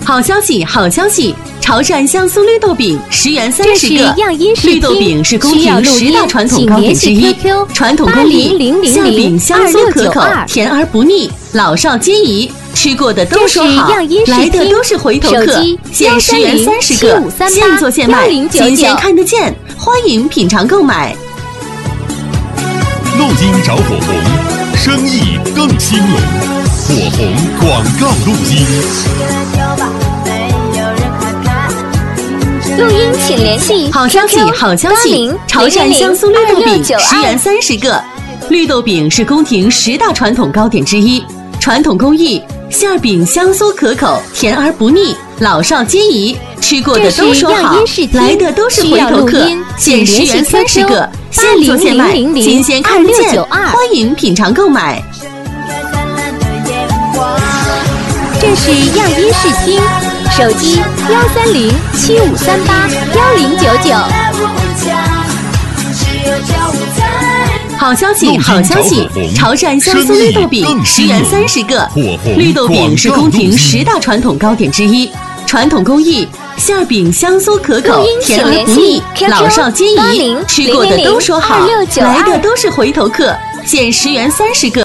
好消息，好消息！潮汕香酥绿豆饼10元30个。绿豆饼是宫廷10大传统糕点之一，传统工艺，馅饼香酥可口，甜而不腻，老少皆宜。吃过的都说好，来的都是回头客。限10元30个，现做现卖，新鲜看得见，欢迎品尝购买。 录音找火红，生意更兴隆。火红广告录音。 录音请联系。 好消息，好消息！潮汕香酥绿豆饼10元30个。绿豆饼是宫廷10大传统糕点之一，传统工艺，馅饼香酥可口，甜而不腻，老少皆宜。吃过的都说好，来的都是回头客。限10元30个，现做现卖，新鲜看得见，欢迎品尝购买。 这是样音视听，手机13075381099。 好消息，好消息！潮汕香酥绿豆饼10元30个。绿豆饼是宫廷10大传统糕点之一，传统工艺，馅饼香酥可口，甜而不腻，老少皆宜。吃过的都说好，来的都是回头客。限10元30个。